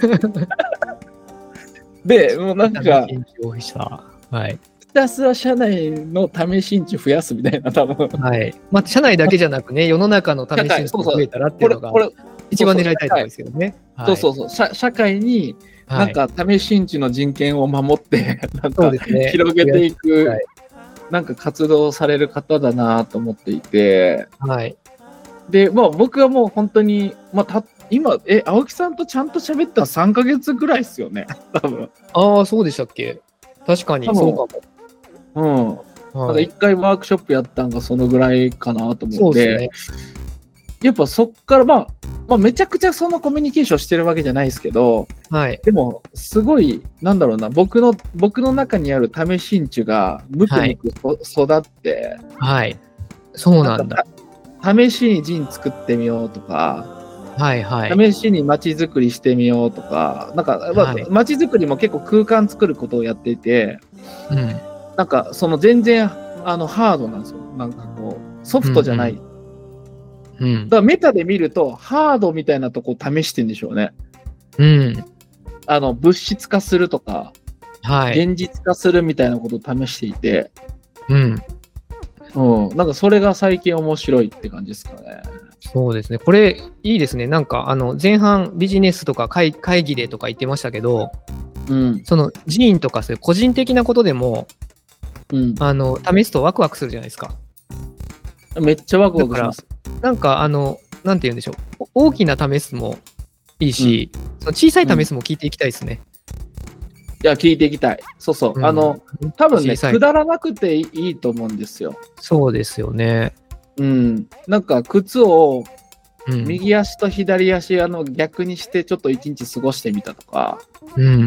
[SPEAKER 1] で、もうなんか、
[SPEAKER 2] 試しんちオフィサー。はい。
[SPEAKER 1] ひたすら社内の試しんち増やすみたいな、多分。
[SPEAKER 2] はい。まあ、社内だけじゃなくね、世の中の試しんちが増えたらっていうのが、一番狙いたいところですけどね。
[SPEAKER 1] そうそうそう。社, 社会に、なんか試しんちの人権を守って、なんか広げていく、はい、なんか活動される方だなと思っていて。はい。で、まあ僕はもう本当に、まあた今、え、青木さんとちゃんと喋ったらさんかげつぐらいですよね、多分。
[SPEAKER 2] ああ、そうでしたっけ。確かに、そうか
[SPEAKER 1] も。うん。はい、なんか一回ワークショップやったんがそのぐらいかなと思って。ね、やっぱそっから、まあ、まあ、めちゃくちゃそのコミュニケーションしてるわけじゃないですけど、はい、でも、すごい、なんだろうな、僕の、僕の中にある試しんちゅが、むくむく、はい、育って、
[SPEAKER 2] はい。そうなんだ。
[SPEAKER 1] 試しにジン作ってみようとか、はいはい、試しに街づくりしてみようとか、なんか、まあ、はい、街づくりも結構空間作ることをやっていて、うん、なんかその全然あのハードなんですよ。なんかこうソフトじゃない。うんうん、だからメタで見るとハードみたいなとこ試してんでしょうね。うん、あの物質化するとか、はい、現実化するみたいなことを試していて、うんうん、なんかそれが最近面白いって感じですかね。
[SPEAKER 2] そうですね。これいいですね。なんかあの前半ビジネスとか 会, 会議でとか言ってましたけど、うん、その人員とかそういう個人的なことでも、うん、あの試すとワクワクするじゃないですか。
[SPEAKER 1] めっちゃワクワクします。
[SPEAKER 2] なんかあのなんて言うんでしょう。大きな試すもいいし、うん、その小さい試すも聞いていきたいですね。
[SPEAKER 1] うん、いや聞いていきたい。そうそう。うん、あの多分ねくだらなくていいと思うんですよ。
[SPEAKER 2] そうですよね。
[SPEAKER 1] うん。なんか靴を右足と左足あの逆にしてちょっと一日過ごしてみたとか、うんうんうん、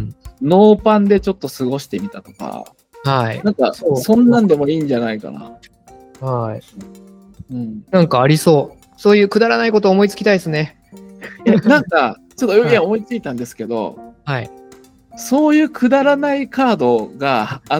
[SPEAKER 1] ノーパンでちょっと過ごしてみたとか、はい、なんかそんなんでもいいんじゃないかな。
[SPEAKER 2] はい、うん、なんかありそう。そういうくだらないこと思いつきたいですね。
[SPEAKER 1] なんかちょっと、はい、いや思いついたんですけど、はい、そういうくだらないカードがあって、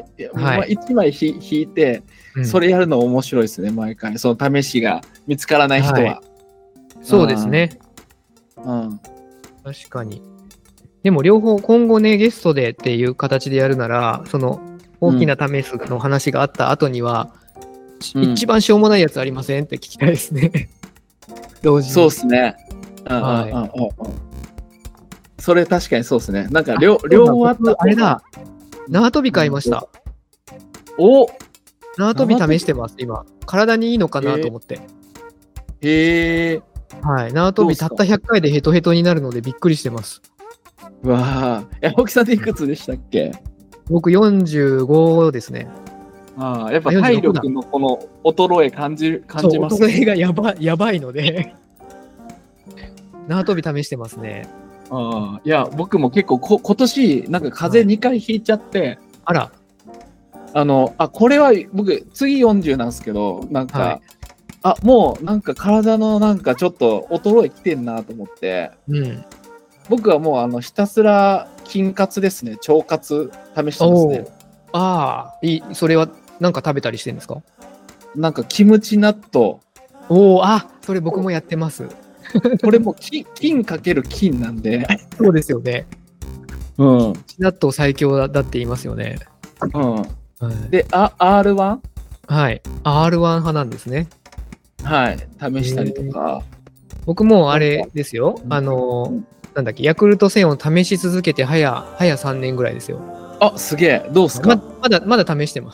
[SPEAKER 1] はい、まあ、いちまいひ引いて、うん、それやるの面白いですね、毎回。その試しが見つからない人は。はい、
[SPEAKER 2] そうですね。うん。確かに。でも両方今後ね、ゲストでっていう形でやるなら、その大きな試すの話があった後には、うん、一番しょうもないやつありませんって聞きたいですね。同時に。
[SPEAKER 1] そうですね。うんはい、うんうんうん。それ確かにそうですね。なんか両両方あった。
[SPEAKER 2] あれだ。縄跳び買いました。
[SPEAKER 1] お
[SPEAKER 2] 縄跳び試してます、今。体にいいのかなと思って。
[SPEAKER 1] へえ。
[SPEAKER 2] はい。縄跳びたったひゃっかいでヘトヘトになるのでびっくりしてます。
[SPEAKER 1] わあ。青木さんっていくつでしたっけ？
[SPEAKER 2] 僕よんじゅうごですね。
[SPEAKER 1] ああ、やっぱ体力のこの衰え感じ、感じます
[SPEAKER 2] ね。衰えがやばやばいので、縄跳び試してますね。
[SPEAKER 1] ああ、いや、僕も結構こ今年、なんか風邪にかいひいちゃって、はい、
[SPEAKER 2] あら。
[SPEAKER 1] あの、あ、これは僕、次よんじゅうなんですけど、なんか、はい、あ、もうなんか体のなんかちょっと衰えきてんなと思って、
[SPEAKER 2] うん、
[SPEAKER 1] 僕はもうあのひたすら筋活ですね、腸活試してますね。
[SPEAKER 2] ああ、いい、それはなんか食べたりしてるんですか？
[SPEAKER 1] なんかキムチ納豆。
[SPEAKER 2] おお、あ、それ僕もやってます。
[SPEAKER 1] これも金金かける金なんで。
[SPEAKER 2] そうですよね。
[SPEAKER 1] うん。
[SPEAKER 2] 納豆最強だって言いますよね。
[SPEAKER 1] うん。はい、で、あ、アールワン？
[SPEAKER 2] はい。アールワン 派なんですね。
[SPEAKER 1] はい。試したりとか。
[SPEAKER 2] 僕もあれですよ。あの、うん、なんだっけ、ヤクルトせんを試し続けて早、早さんねんぐらいですよ。
[SPEAKER 1] あ、すげえ。どうすか？
[SPEAKER 2] ま、まだ、まだ試してます。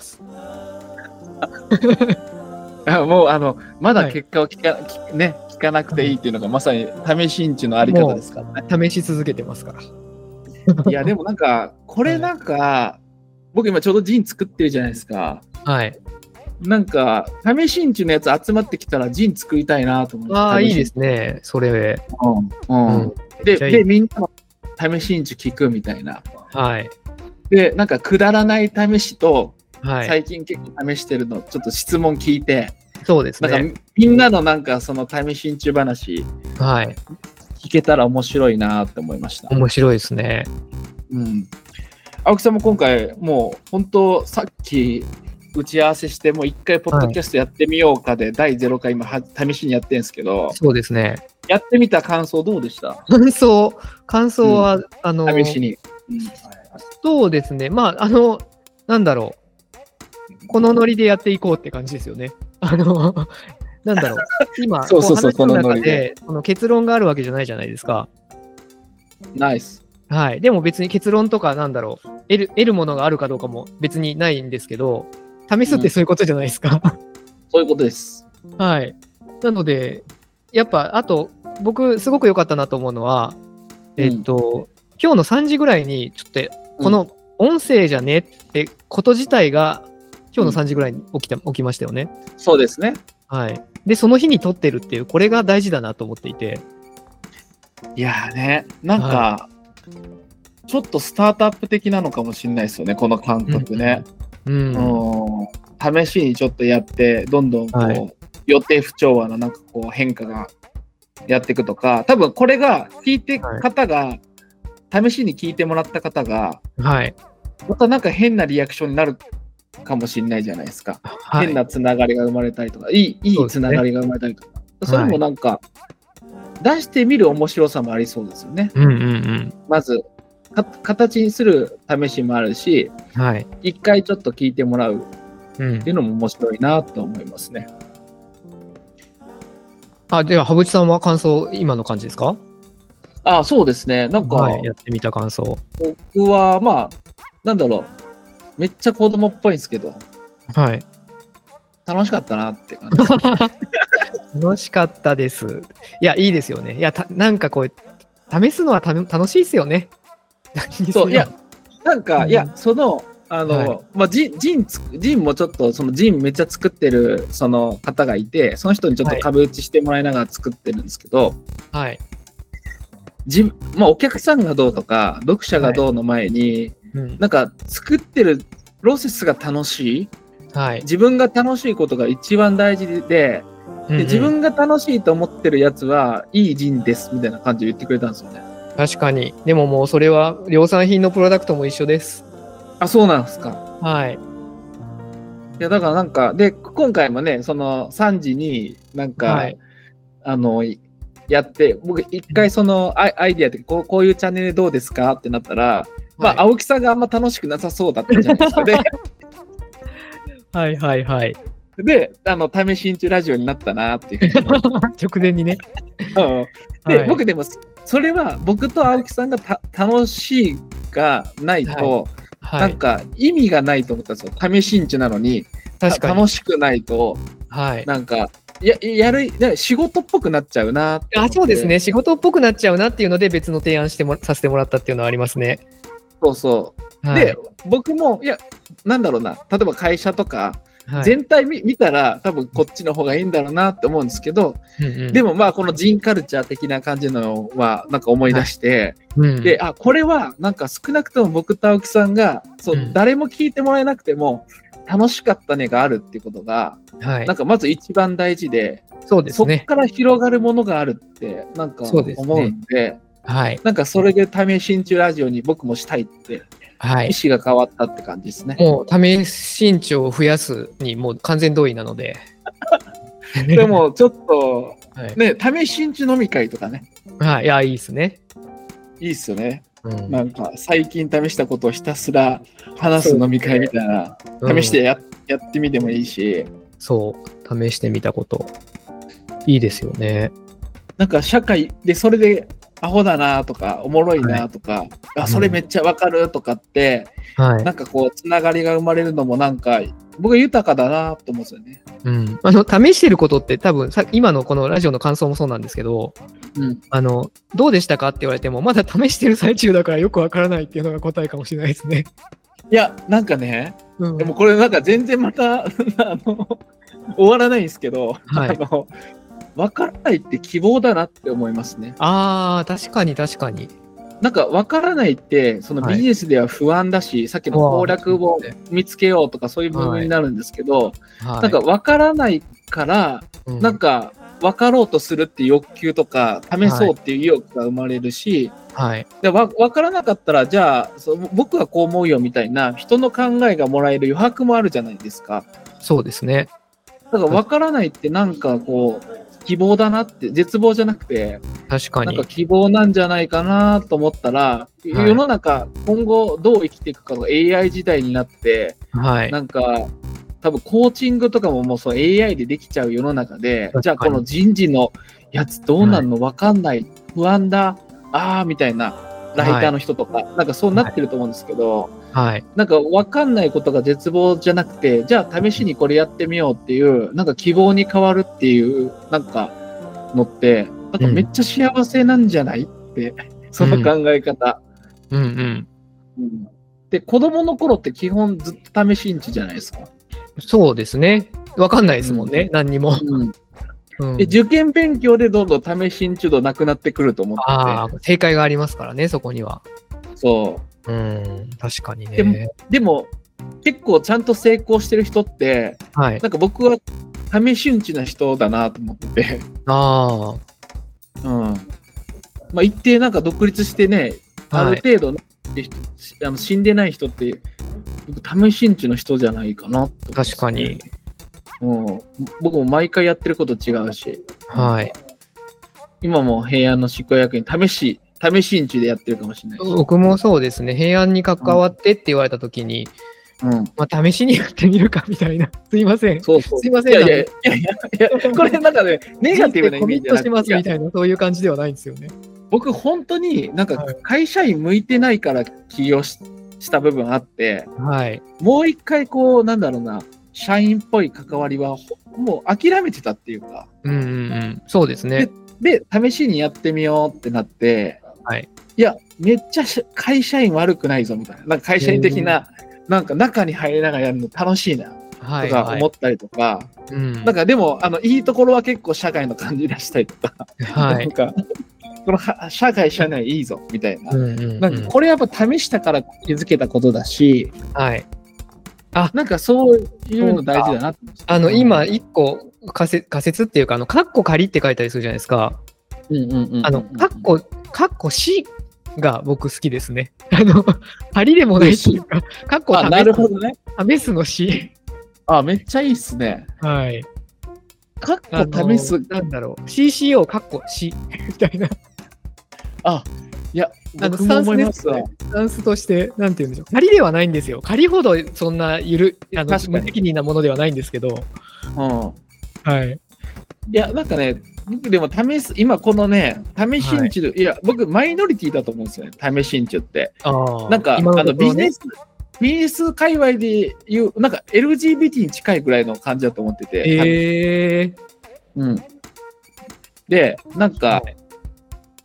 [SPEAKER 1] もう、あの、まだ結果を聞か、はい、ね、聞かなくていいっていうのが、まさに試しんちのあり方ですから
[SPEAKER 2] ね。試し続けてますから。
[SPEAKER 1] いや、でもなんか、これなんか、はい、僕今ちょうどジン作ってるじゃないですか。
[SPEAKER 2] はい。
[SPEAKER 1] なんか、試しんちのやつ集まってきたらジン作りたいなと思って。
[SPEAKER 2] ああ、いいですね。それ。
[SPEAKER 1] うん。うん。で、で、みんなの試しんち聞くみたいな。
[SPEAKER 2] はい。
[SPEAKER 1] で、なんか、くだらない試しと、
[SPEAKER 2] はい、
[SPEAKER 1] 最近結構試してるの、ちょっと質問聞いて、
[SPEAKER 2] そうですね。
[SPEAKER 1] なんか、みんなのなんか、その試しんち話、
[SPEAKER 2] はい。
[SPEAKER 1] 聞けたら面白いなって思いました。
[SPEAKER 2] 面白いですね。
[SPEAKER 1] うん。青木さんも今回、もう、本当さっき、打ち合わせして、もう一回、ポッドキャストやってみようかで、はい、だいゼロかい今は、試しにやってるんですけど、
[SPEAKER 2] そうですね。
[SPEAKER 1] やってみた感想どうでした？
[SPEAKER 2] 感想、感想は、うん、あの、
[SPEAKER 1] 試しに。うん、
[SPEAKER 2] そうですね。まあ、あの、なんだろう。このノリでやっていこうって感じですよね。あの、なんだろう。今、
[SPEAKER 1] そうそうそう、
[SPEAKER 2] この話の中で、この結論があるわけじゃないじゃないですか。
[SPEAKER 1] ナイス。
[SPEAKER 2] はい。でも別に結論とか、なんだろう。得る、得るものがあるかどうかも別にないんですけど、試すってそういうことじゃないですか。うん、
[SPEAKER 1] そういうことです。
[SPEAKER 2] はい。なので、やっぱ、あと、僕、すごく良かったなと思うのは、えっと、うん、今日のさんじぐらいに、ちょっと、この音声じゃねってこと自体が、今日のさんじぐらいに起きた、起きましたよね。
[SPEAKER 1] そうですね。
[SPEAKER 2] はい。で、その日に撮ってるっていう、これが大事だなと思っていて。
[SPEAKER 1] いやーね、なんか、はい、ちょっとスタートアップ的なのかもしれないですよね、この感覚ね。うん。うん、試しにちょっとやって、どんどんこう、はい、予定不調和のなんかこう変化がやっていくとか、多分これが聞いて方が、はい、試しに聞いてもらった方が、
[SPEAKER 2] はい。
[SPEAKER 1] またなんか変なリアクションになるかもしれないじゃないですか。はい、変なつながりが生まれたりとか、いい、いいつながりが生まれたりとか。そ, ね、それもなんか、はい、出してみる面白さもありそうですよね。
[SPEAKER 2] うんうんうん、
[SPEAKER 1] まずか、形にする試しもあるし、
[SPEAKER 2] はい、
[SPEAKER 1] 一回ちょっと聞いてもらうっていうのも面白いなと思いますね。
[SPEAKER 2] うん、あ、では、羽淵さんは感想、今の感じですか？
[SPEAKER 1] あ、そうですね。なんか、はい、
[SPEAKER 2] やってみた感想。
[SPEAKER 1] 僕は、まあ、なんだろう。めっちゃ子供っぽいんですけど、
[SPEAKER 2] はい。
[SPEAKER 1] 楽しかったなって感じ。
[SPEAKER 2] 楽しかったです。いや、いいですよね。いや、たなんかこう、試すのはた楽しいですよね。
[SPEAKER 1] そう、いや、なんか、うん、いや、その、あの、はい、まあ、ジン、ジン、ジンもちょっと、そのジンめっちゃ作ってる、その方がいて、その人にちょっと壁打ちしてもらいながら作ってるんですけど、
[SPEAKER 2] はい。
[SPEAKER 1] じまあ、お客さんがどうとか、読者がどうの前に、はい、うん、なんか作ってるプロセスが楽しい、はい、自分が楽しいことが一番大事 で, で、うんうん、自分が楽しいと思ってるやつはいいジンですみたいな感じで言ってくれたんですよね。
[SPEAKER 2] 確かに。でももうそれは量産品のプロダクトも一緒です。
[SPEAKER 1] あ、そうなんですか。
[SPEAKER 2] はい。
[SPEAKER 1] いやだからなんかで今回もねそのさんじになんか、はい、あのやって僕一回そのアイ、アイディアでこうこういうチャンネルどうですかってなったら。まあ、はい、青木さんがあんま楽しくなさそうだったじゃないですかね。
[SPEAKER 2] はいはいはい。
[SPEAKER 1] で、あの、試しんちラジオになったなっていう。
[SPEAKER 2] 直前にね。
[SPEAKER 1] うん、で、はい、僕でも、それは僕と青木さんがた楽しいがないと、はいはい、なんか意味がないと思ったんですよ。試しんちなのに、確かに楽しくないと、はい、なんか、や, やる仕事っぽくなっちゃうなって。
[SPEAKER 2] あ、そうですね。仕事っぽくなっちゃうなっていうので別の提案してもさせてもらったっていうのはありますね。
[SPEAKER 1] そうそう。はい、で、僕も、いや、 なんだろうな、例えば会社とか、
[SPEAKER 2] はい、
[SPEAKER 1] 全体見見たら多分こっちの方がいいんだろうなって思うんですけど、
[SPEAKER 2] うんうん、
[SPEAKER 1] でもまあこのジンカルチャー的な感じのはなんか思い出して、はい、うん、で、あ、これはなんか少なくとも僕と青木さんがそう、うん、誰も聞いてもらえなくても楽しかったねがあるっていうことが、はい、なんかまず一番大事で、
[SPEAKER 2] そうですね、
[SPEAKER 1] そこから広がるものがあるってなんか思うんで、でね、はい、なんかそれで試しんちゅラジオに僕もしたいってはい、意思が変わったって感じですね。
[SPEAKER 2] もう試しんちゅを増やすにもう完全同意なので。
[SPEAKER 1] でもちょっとね、はい、試しんちゅ飲み会とかね。
[SPEAKER 2] はい、いや、いいですね。
[SPEAKER 1] いいっすよね。うん、なんか最近試したことをひたすら話す飲み会みたいな、うん、試してや、やってみてもいいし。
[SPEAKER 2] そう、試してみたこと。いいですよね。
[SPEAKER 1] なんか社会でそれでアホだなとかおもろいなとか、はい、あそれめっちゃわかるとかって、うん、なんかこうつながりが生まれるのもなんか僕は豊かだなと思うんですよね。
[SPEAKER 2] うん、あの試してることって多分さ今のこのラジオの感想もそうなんですけど、うん、あのどうでしたかって言われてもまだ試してる最中だからよくわからないっていうのが答えかもしれないですね。
[SPEAKER 1] いやなんかね、うん、でもこれなんか全然またあの終わらないんですけど、はい、あの分からないって希望だなって思いますね。
[SPEAKER 2] ああ、確かに確かに。
[SPEAKER 1] なんか分からないってそのビジネスでは不安だし、はい、さっきの攻略を見つけようとかそういう部分になるんですけど、はい、なんか分からないから、はい、なんか分かろうとするっていう欲求とか試そうっていう意欲が生まれるし、はい、で分からなかったらじゃあそ僕はこう思うよみたいな人の考えがもらえる余白もあるじゃないですか。
[SPEAKER 2] そうですね。
[SPEAKER 1] だから分からないってなんかこう希望だなって絶望じゃなくて
[SPEAKER 2] 確かに
[SPEAKER 1] なんか希望なんじゃないかなと思ったら、はい、世の中今後どう生きていくかの エーアイ 時代になって、はい、なんか多分コーチングとかももうそう エーアイ でできちゃう世の中でじゃあこの人事のやつどうなんの分かんない、はい、不安だあーみたいなライターの人とか、はい、なんかそうなってると思うんですけど、はい、なんか分かんないことが絶望じゃなくてじゃあ試しにこれやってみようっていうなんか希望に変わるっていうなんかのってなんかめっちゃ幸せなんじゃない、うん、ってその考え方、うんうんうん、で子供の頃って基本ずっと試しんちじゃないですか。
[SPEAKER 2] そうですね、分かんないですもんね、うん、何にも、うん
[SPEAKER 1] うん、で受験勉強でどんどん試しんち度なくなってくると思ってて、あ
[SPEAKER 2] あ正解がありますからねそこには。
[SPEAKER 1] そう
[SPEAKER 2] うん確かにね。
[SPEAKER 1] でも、でも結構ちゃんと成功してる人って、はい、なんか僕は試しんちな人だなと思っててああうんまあ一定なんか独立してね、はい、ある程度、ね、あの死んでない人って試しんちの人じゃないかなと。
[SPEAKER 2] 確かに、
[SPEAKER 1] うん、僕も毎回やってること違うし、
[SPEAKER 2] はい、
[SPEAKER 1] 今も平安の執行役員試し試しんちでやってるかもしれない。
[SPEAKER 2] 僕もそうですね、平安に関わってって言われたときに、うんまあ、試しにやってみるかみたいな、すいません、
[SPEAKER 1] そうそう
[SPEAKER 2] すいません、
[SPEAKER 1] いやいやいやいや、これなんかね、ネガティブなイメージじゃなくて、コミットして
[SPEAKER 2] ますみたいな、そういう感じではないんですよね。
[SPEAKER 1] 僕、本当になんか会社員向いてないから起業 し, した部分あって、はい、もう一回、こう、なんだろうな、社員っぽい関わりは、もう諦めてたっていうか、
[SPEAKER 2] うんうんうん、そうですね。
[SPEAKER 1] で、で試しにやってみようってなって、はい、いや、めっちゃ会社員悪くないぞみたいな、なんか会社員的な、なんか中に入りながらやるの楽しいなとか思ったりとか、はいはいうん、なんかでもあのいいところは結構社会の感じ出したりとか、はい、なんかこの社会社内いいぞみたいな、うんうんうん、なんかこれやっぱ試したから気づけたことだし、はい、あなんかそういうの大事だなって。
[SPEAKER 2] あの今一個仮説、仮説っていうかあのカッコ仮って書いたりするじゃないですか。うんうんうんうん、あのカッコカッコしが僕好きですね。あの、仮でもないっていうか、カッコ試す、
[SPEAKER 1] なるほどね。
[SPEAKER 2] 試すのし。
[SPEAKER 1] あ、めっちゃいいっすね。
[SPEAKER 2] はい。
[SPEAKER 1] カッコ試す。
[SPEAKER 2] なんだろう。シーシーオー カッコしみたいな。
[SPEAKER 1] あ、いや、僕も思いますわ。
[SPEAKER 2] スタンスとして、なんて言うんでしょう。仮ではないんですよ。仮ほどそんなゆる、あの無責任なものではないんですけど。うん。はい。
[SPEAKER 1] いや、なんかね、僕でも試す、今このね、試しんちゅ、はい、いや、僕マイノリティだと思うんですよね、試しんちゅって。あなんか、の、ね、あのビジネス、ビジネス界隈でいう、なんか エルジービーティー に近いぐらいの感じだと思ってて。
[SPEAKER 2] へえー。
[SPEAKER 1] うん。で、なんか、はい、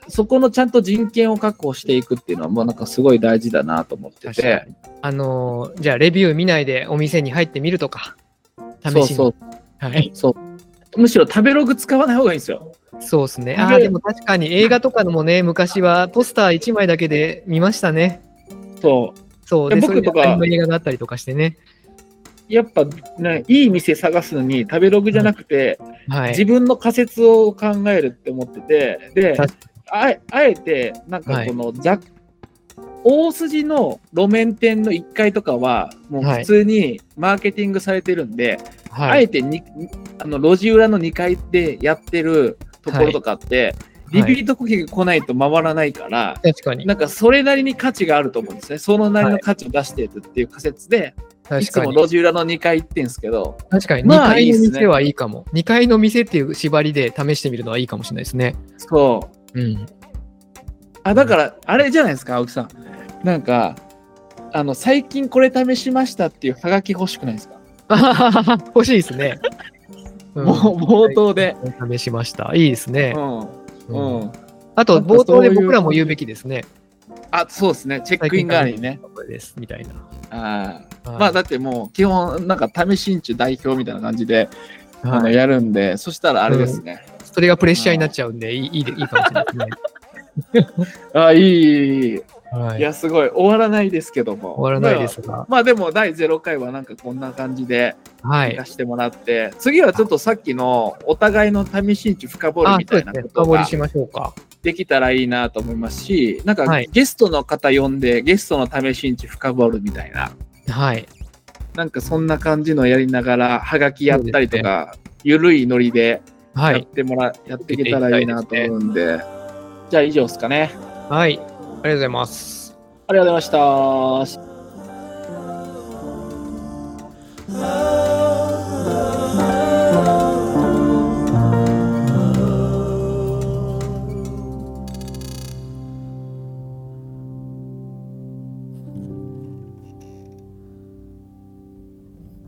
[SPEAKER 1] そこのちゃんと人権を確保していくっていうのはもうなんかすごい大事だなと思ってて、
[SPEAKER 2] あのー、じゃあレビュー見ないでお店に入ってみるとか試しに。
[SPEAKER 1] そうそう、
[SPEAKER 2] はい、
[SPEAKER 1] そうむしろ食べログ使わない方がいいんですよ。
[SPEAKER 2] そうですね。ああ、でも確かに映画とかのもね、昔はポスターいちまいだけで見ましたね。
[SPEAKER 1] そう。
[SPEAKER 2] そう。で、僕とか映画があったりとかしてね。
[SPEAKER 1] やっぱね、いい店探すのに食べログじゃなくて、
[SPEAKER 2] はい、
[SPEAKER 1] 自分の仮説を考えるって思ってて、で、あ, あえて、なんかこの、はい、大筋の路面店のいっかいとかは、もう普通にマーケティングされてるんで、はい、あえてにあの路地裏のにかいでやってるところとかって、はい、リピート顧客が来ないと回らないから、
[SPEAKER 2] 確かに。
[SPEAKER 1] なんかそれなりに価値があると思うんですね。そのなりの価値を出しているっていう仮説で、はい、いつも路地裏のにかい行ってんですけど。
[SPEAKER 2] 確かに、まあ、にかいの店はいいかも。にかいの店っていう縛りで試してみるのはいいかもしれないですね。
[SPEAKER 1] そう。
[SPEAKER 2] うん。
[SPEAKER 1] あ、だから、あれじゃないですか、青木さん。なんか、あの、最近これ試しましたっていうハガキ欲しくないですか？
[SPEAKER 2] 欲しいですね。
[SPEAKER 1] うん、もう冒頭で。
[SPEAKER 2] 試しました。いいですね。
[SPEAKER 1] うん。うん、
[SPEAKER 2] あと、冒頭で僕らも言うべきですね。
[SPEAKER 1] あ、そうですね。チェックイン代わりにね。
[SPEAKER 2] これです、みたいな。
[SPEAKER 1] ああ。まあ、だってもう、基本、なんか、試しんちゅ代表みたいな感じで、はい、あのやるんで、そしたらあれですね、
[SPEAKER 2] うん。それがプレッシャーになっちゃうんで、いい、いい、いいかもしれないですね。
[SPEAKER 1] あ、いい、いい。はい、いや、すごい。終わらないですけども。
[SPEAKER 2] 終わらないですが。
[SPEAKER 1] まあ、まあ、でも、だいゼロかいはなんかこんな感じで、行かしてもらって、はい、次はちょっとさっきのお互いの試しんち深掘りみたいなことが、
[SPEAKER 2] 深掘りしましょうか。
[SPEAKER 1] できたらいいなと思いますし、なんかゲストの方呼んで、ゲストの試しんち深掘るみたいな。
[SPEAKER 2] はい。
[SPEAKER 1] なんかそんな感じのやりながら、はがきやったりとか、ね、ゆるいノリでやってもら、はい、やっていけたらいいなと思うんで、じゃあ以上ですかね。
[SPEAKER 2] はい。ありがとうございます。
[SPEAKER 1] ありがとうございました。